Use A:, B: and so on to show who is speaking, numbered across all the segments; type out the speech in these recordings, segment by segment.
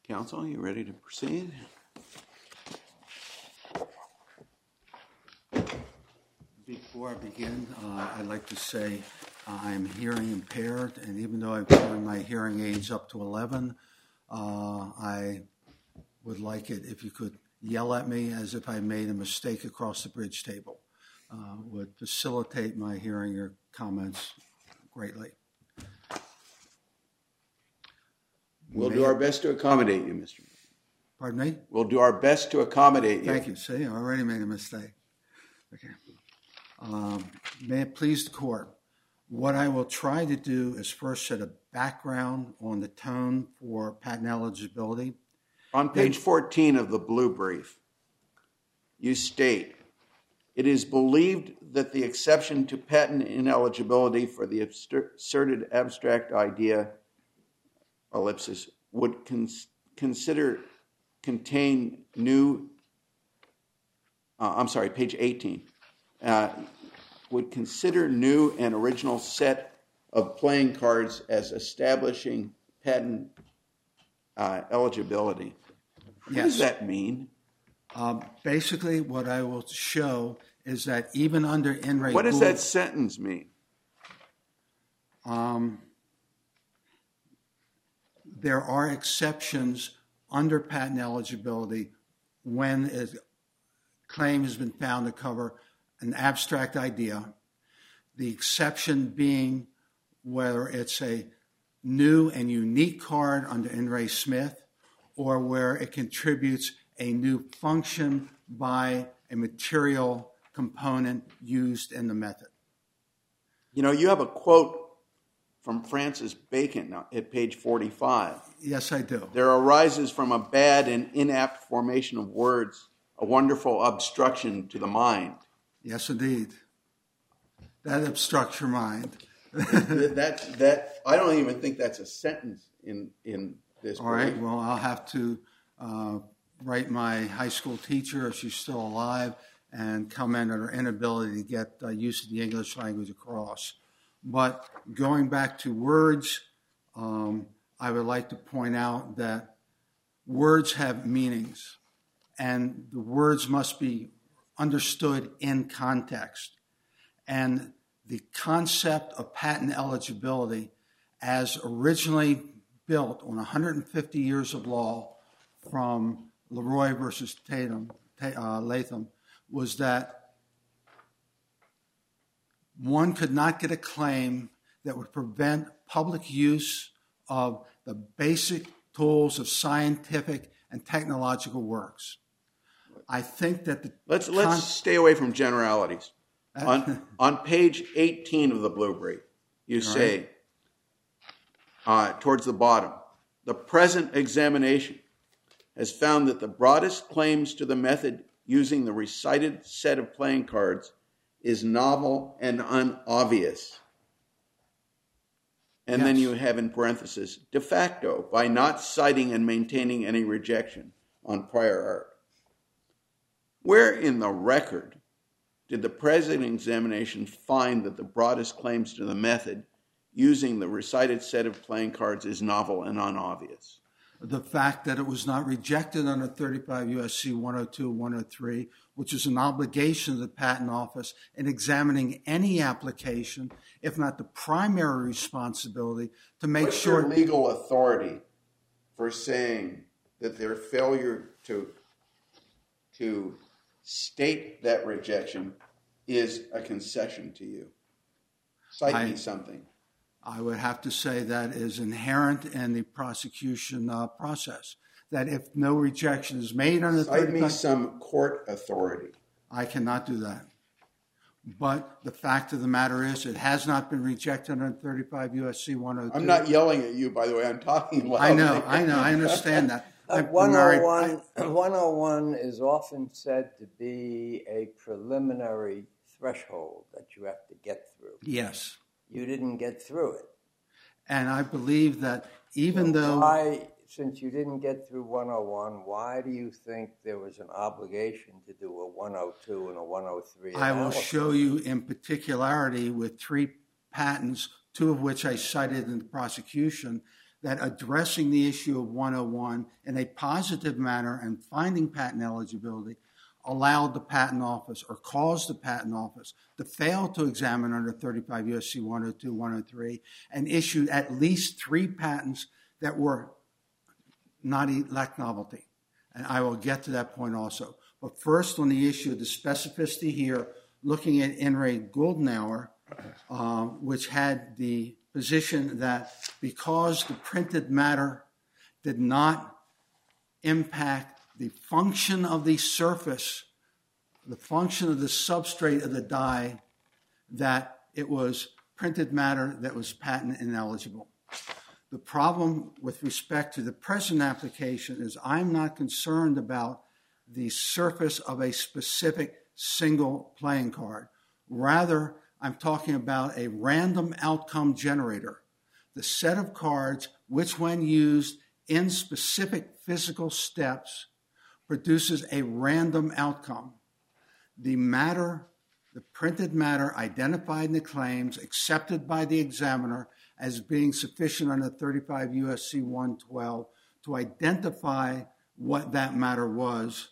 A: Counsel, you ready to proceed?
B: Before I begin, I'd like to say I'm hearing impaired, and even though I've turned my hearing aids up to 11, I would like it if you could yell at me as if I made a mistake across the bridge table. Would facilitate my hearing your comments greatly.
A: We'll do our best to accommodate you, Mr.
B: Pardon me?
A: We'll do our best to accommodate you.
B: Thank you. See, I already made a mistake. Okay. May it please the court, what I will try to do is first set a background on the tone for patent eligibility.
A: On page 14 of the blue brief, you state, it is believed that the exception to patent ineligibility for the asserted abstract idea, ellipsis, would contain new, page 18, would consider new and original set of playing cards as establishing patent eligibility. What does that mean?
B: Basically, what I will show is that even under In re
A: What does
B: Gould,
A: that sentence mean?
B: there are exceptions under patent eligibility when a claim has been found to cover an abstract idea. The exception being whether it's a new and unique card under In re Smith or where it contributes a new function by a material component used in the method.
A: You know, you have a quote from Francis Bacon at page 45.
B: Yes, I do.
A: There arises from a bad and inapt formation of words a wonderful obstruction to the mind.
B: Yes, indeed. That obstructs your mind.
A: that I don't even think that's a sentence in this.
B: All right. Well, I'll have to write my high school teacher, if she's still alive, and comment on her inability to get use of the English language across. But going back to words, I would like to point out that words have meanings, and the words must be understood in context. And the concept of patent eligibility, as originally built on 150 years of law from Leroy versus Latham, was that one could not get a claim that would prevent public use of the basic tools of scientific and technological works. I think that
A: let's stay away from generalities. On page 18 of the blue brief, you say, towards the bottom, the present examination has found that the broadest claims to the method using the recited set of playing cards is novel and unobvious. And then you have in parentheses, de facto, by not citing and maintaining any rejection on prior art. Where in the record did the present examination find that the broadest claims to the method using the recited set of playing cards is novel and unobvious?
B: The fact that it was not rejected under 35 U.S.C. 102, 103, which is an obligation of the Patent Office in examining any application, if not the primary responsibility, to make sure...
A: What's your legal authority for saying that their failure to state that rejection is a concession to you? Cite me something.
B: I would have to say that is inherent in the prosecution process. That if no rejection is made under 35...
A: Cite me some court authority.
B: I cannot do that. But the fact of the matter is it has not been rejected under 35 U.S.C. 102.
A: I'm not yelling at you, by the way. I'm talking loudly.
B: I know. I understand that.
C: 101 is often said to be a preliminary threshold that you have to get through.
B: Yes.
C: You didn't get through it.
B: And I believe that even though...
C: Why, since you didn't get through 101, why do you think there was an obligation to do a 102 and a 103 analysis?
B: I will show you in particularity with 3 patents, 2 of which I cited in the prosecution, that addressing the issue of 101 in a positive manner and finding patent eligibility allowed the patent office or caused the patent office to fail to examine under 35 U.S.C. 102, 103, and issued at least 3 patents that were lacked novelty. And I will get to that point also. But first, on the issue of the specificity here, looking at In re Goldenauer, which had the position that because the printed matter did not impact the function of the surface, the function of the substrate of the die, that it was printed matter that was patent ineligible. The problem with respect to the present application is I'm not concerned about the surface of a specific single playing card. Rather, I'm talking about a random outcome generator, the set of cards which, when used in specific physical steps, produces a random outcome. The matter, the printed matter identified in the claims, accepted by the examiner as being sufficient under 35 U.S.C. 112 to identify what that matter was,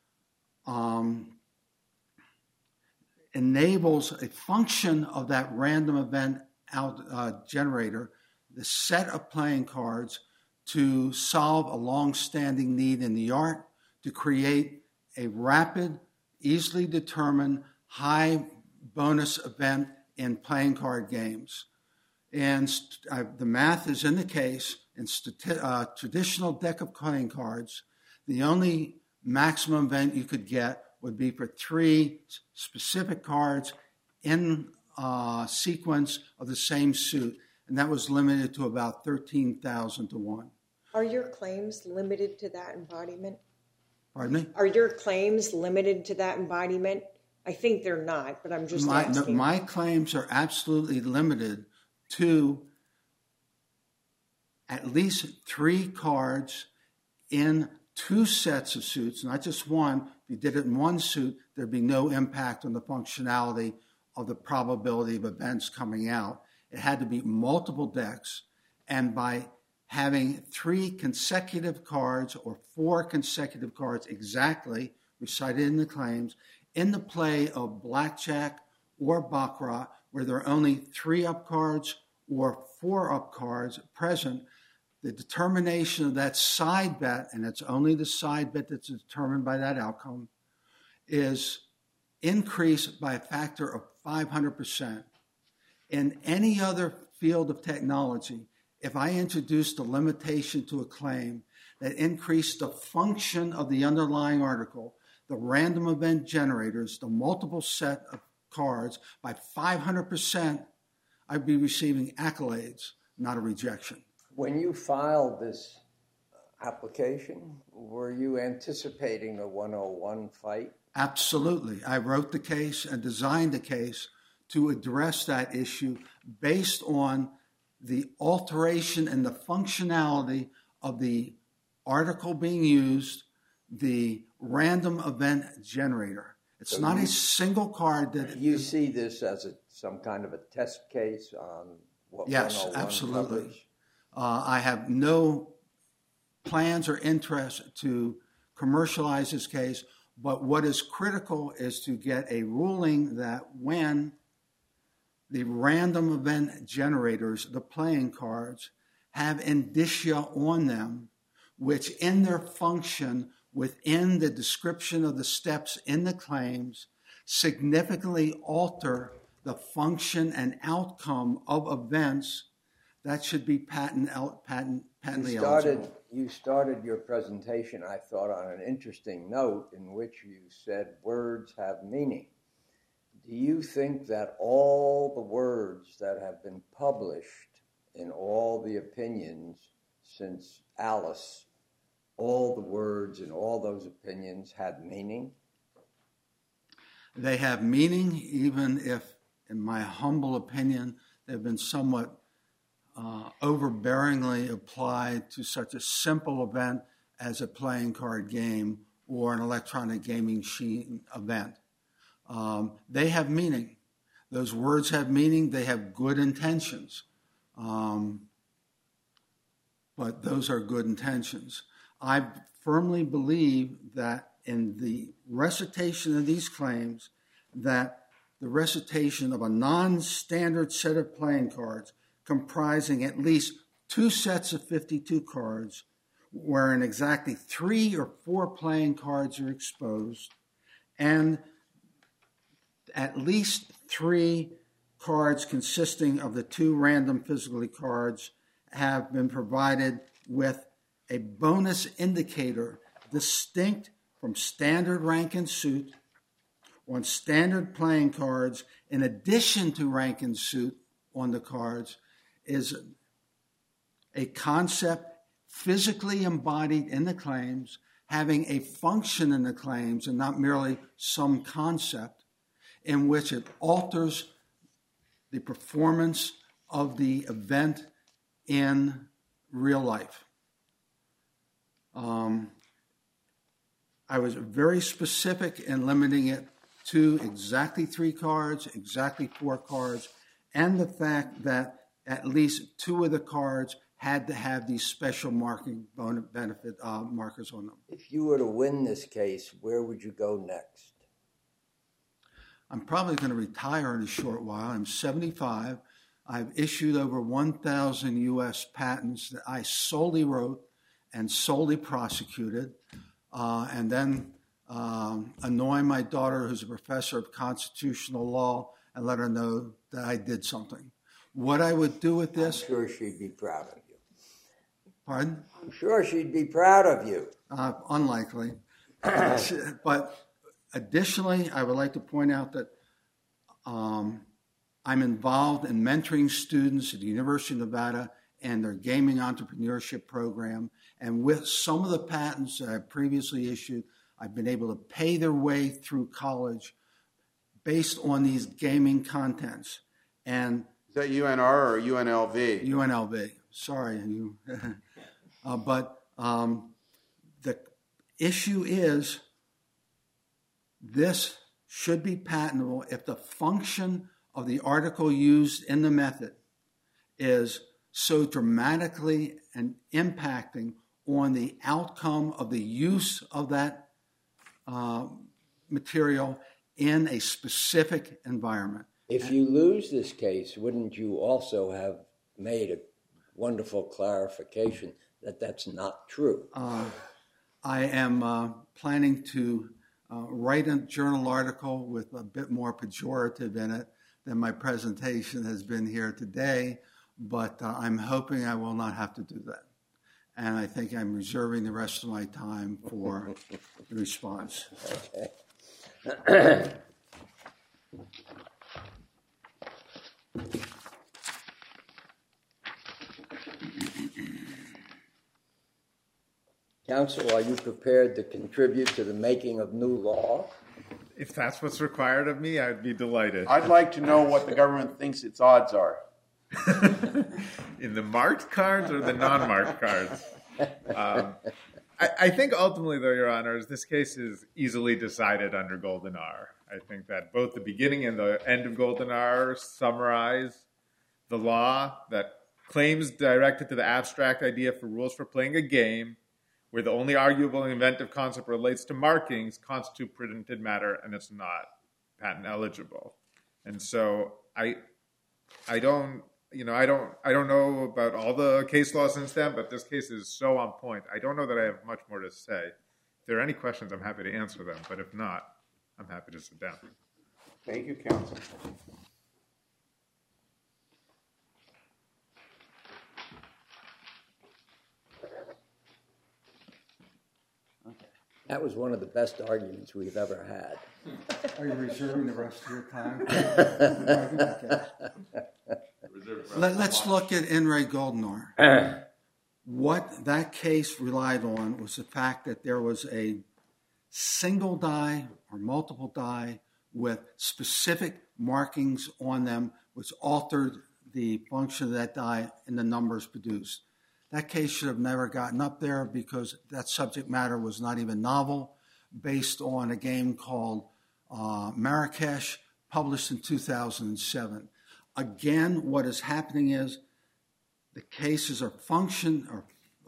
B: enables a function of that random event generator, the set of playing cards, to solve a long-standing need in the art, to create a rapid, easily determined, high bonus event in playing card games. And the math is in the case. In traditional deck of playing cards, the only maximum event you could get would be for 3 specific cards in sequence of the same suit, and that was limited to about 13,000 to 1.
D: Are your claims limited to that embodiment?
B: Pardon me?
D: Are your claims limited to that embodiment? I think they're not, but I'm just asking.
B: My claims are absolutely limited to at least 3 cards in 2 sets of suits, not just one. If you did it in one suit, there'd be no impact on the functionality of the probability of events coming out. It had to be multiple decks, and by having 3 consecutive cards or 4 consecutive cards exactly recited in the claims, in the play of blackjack or baccarat, where there are only 3 up cards or 4 up cards present, the determination of that side bet, and it's only the side bet that's determined by that outcome, is increased by a factor of 500%. In any other field of technology, if I introduced a limitation to a claim that increased the function of the underlying article, the random event generators, the multiple set of cards, by 500%, I'd be receiving accolades, not a rejection.
C: When you filed this application, were you anticipating a 101 fight?
B: Absolutely. I wrote the case and designed the case to address that issue based on the alteration and the functionality of the article being used, the random event generator. It's not a single card that...
C: You see this as some kind of a test case on what 101
B: Yes, absolutely.
C: covers?
B: I have no plans or interest to commercialize this case, but what is critical is to get a ruling that when the random event generators, the playing cards, have indicia on them, which in their function within the description of the steps in the claims significantly alter the function and outcome of events, that should be patently eligible.
C: You started your presentation, I thought, on an interesting note in which you said words have meaning. Do you think that all the words that have been published in all the opinions since Alice, all the words in all those opinions had meaning?
B: They have meaning, even if, in my humble opinion, they've been somewhat overbearingly applied to such a simple event as a playing card game or an electronic gaming machine event. They have meaning. Those words have meaning. They have good intentions. but those are good intentions. I firmly believe that in the recitation of these claims, that the recitation of a non-standard set of playing cards comprising at least 2 sets of 52 cards, wherein exactly 3 or 4 playing cards are exposed, and at least 3 cards consisting of the 2 random physically cards have been provided with a bonus indicator distinct from standard rank and suit on standard playing cards, in addition to rank and suit on the cards, is a concept physically embodied in the claims, having a function in the claims and not merely some concept, in which it alters the performance of the event in real life. I was very specific in limiting it to exactly 3 cards, exactly 4 cards, and the fact that at least 2 of the cards had to have these special marking benefit markers on them.
C: If you were to win this case, where would you go next?
B: I'm probably going to retire in a short while. I'm 75. I've issued over 1,000 U.S. patents that I solely wrote and solely prosecuted, and then annoy my daughter, who's a professor of constitutional law, and let her know that I did something. What I would do with this...
C: I'm sure she'd be proud of you.
B: Pardon?
C: I'm sure she'd be proud of you.
B: Unlikely. But additionally, I would like to point out that I'm involved in mentoring students at the University of Nevada and their gaming entrepreneurship program. And with some of the patents that I previously issued, I've been able to pay their way through college based on these gaming contents. And
A: is that UNR or UNLV?
B: UNLV. Sorry. But the issue is this should be patentable if the function of the article used in the method is so dramatically and impacting on the outcome of the use of that material in a specific environment.
C: If you lose this case, wouldn't you also have made a wonderful clarification that that's not true?
B: I am planning to write a journal article with a bit more pejorative in it than my presentation has been here today, but I'm hoping I will not have to do that. And I think I'm reserving the rest of my time for the response.
C: Okay. Counsel, are you prepared to contribute to the making of new law?
E: If that's what's required of me, I'd be delighted.
A: I'd like to know what the government thinks its odds are.
E: In the marked cards or the non-marked cards? I think ultimately, though, Your Honors, this case is easily decided under Golden R. I think that both the beginning and the end of Golden R summarize the law that claims directed to the abstract idea for rules for playing a game where the only arguable and inventive concept relates to markings constitute printed matter, and it's not patent eligible. And so I don't know about all the case law since then, but this case is so on point. I don't know that I have much more to say. If there are any questions, I'm happy to answer them. But if not, I'm happy to sit down.
A: Thank you, counsel.
C: That was one of the best arguments we've ever had.
B: Are you reserving the rest of your time? Let's look at In re Goldenar. What that case relied on was the fact that there was a single die or multiple die with specific markings on them, which altered the function of that die and the numbers produced. That case should have never gotten up there because that subject matter was not even novel, based on a game called Marrakesh, published in 2007. Again, what is happening is the cases are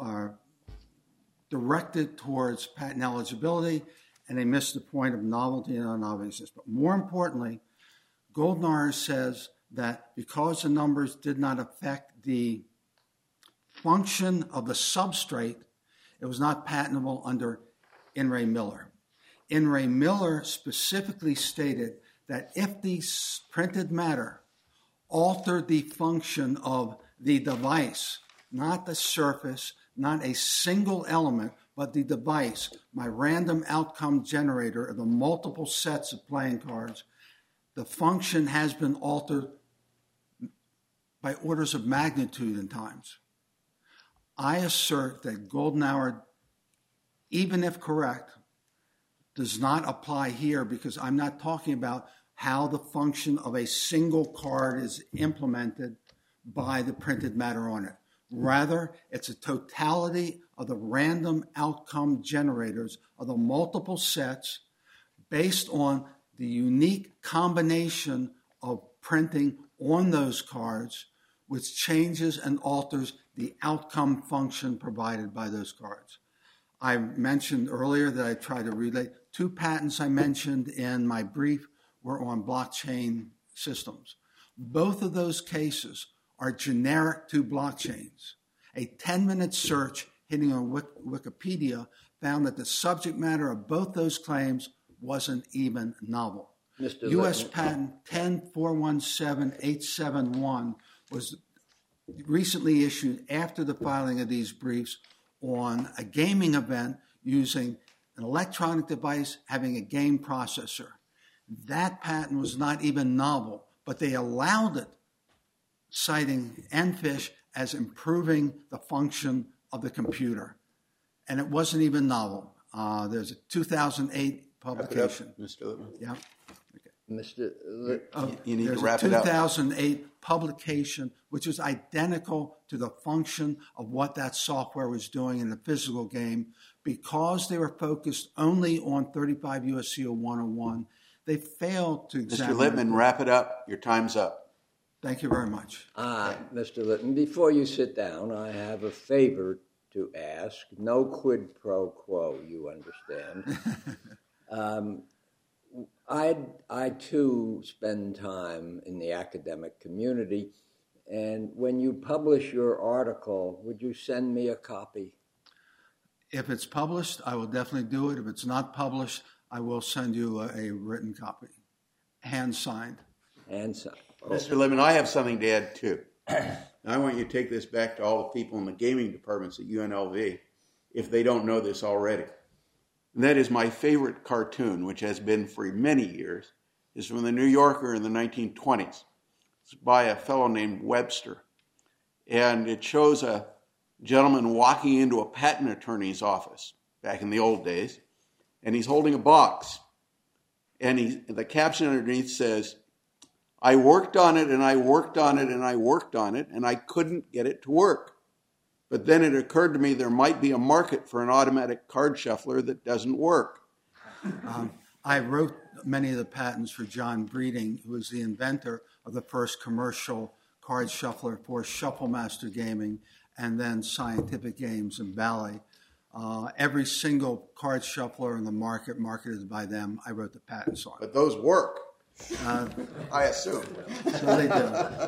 B: directed towards patent eligibility, and they missed the point of novelty and unobviousness. But more importantly, Goldenauer says that because the numbers did not affect the function of the substrate, it was not patentable under In re Miller. In re Miller specifically stated that if the printed matter altered the function of the device, not the surface, not a single element, but the device, my random outcome generator of the multiple sets of playing cards, the function has been altered by orders of magnitude in times. I assert that Goldenauer, even if correct, does not apply here because I'm not talking about how the function of a single card is implemented by the printed matter on it. Rather, it's a totality of the random outcome generators of the multiple sets based on the unique combination of printing on those cards, which changes and alters the outcome function provided by those cards. I mentioned earlier that I tried to relate. 2 patents I mentioned in my brief were on blockchain systems. Both of those cases are generic to blockchains. A 10-minute search hitting on Wikipedia found that the subject matter of both those claims wasn't even novel. U.S. Patent 10417871 was recently issued after the filing of these briefs on a gaming event using an electronic device having a game processor. That patent was not even novel, but they allowed it, citing EnFish as improving the function of the computer. And it wasn't even novel. There's a 2008 publication.
A: Mr. Lippman.
B: Yeah.
C: Mr.
A: You need to
B: There's
A: wrap
B: a
A: it up.
B: 2008 publication which is identical to the function of what that software was doing in the physical game. Because they were focused only on 35 U.S.C. 101, they failed to examine.
A: Mr. Lippman, wrap it up. Your time's up.
B: Thank you very much.
C: Mr. Litton, before you sit down, I have a favor to ask. No quid pro quo, you understand. I too spend time in the academic community, and when you publish your article, would you send me a copy?
B: If it's published, I will definitely do it. If it's not published, I will send you a written copy, hand-signed.
C: Hand-signed. Oh.
A: Mr. Lippman, I have something to add, too. I want you to take this back to all the people in the gaming departments at UNLV, if they don't know this already. And that is my favorite cartoon, which has been for many years, is from the New Yorker in the 1920s. It's by a fellow named Webster. And it shows a gentleman walking into a patent attorney's office back in the old days, and he's holding a box. And the caption underneath says, "I worked on it, and I worked on it, and I worked on it, and I couldn't get it to work. But then it occurred to me there might be a market for an automatic card shuffler that doesn't work."
B: I wrote many of the patents for John Breeding, who was the inventor of the first commercial card shuffler for Shuffle Master Gaming and then Scientific Games and Bally. Every single card shuffler in the market marketed by them, I wrote the patents on.
A: But those work, I assume.
B: So they do.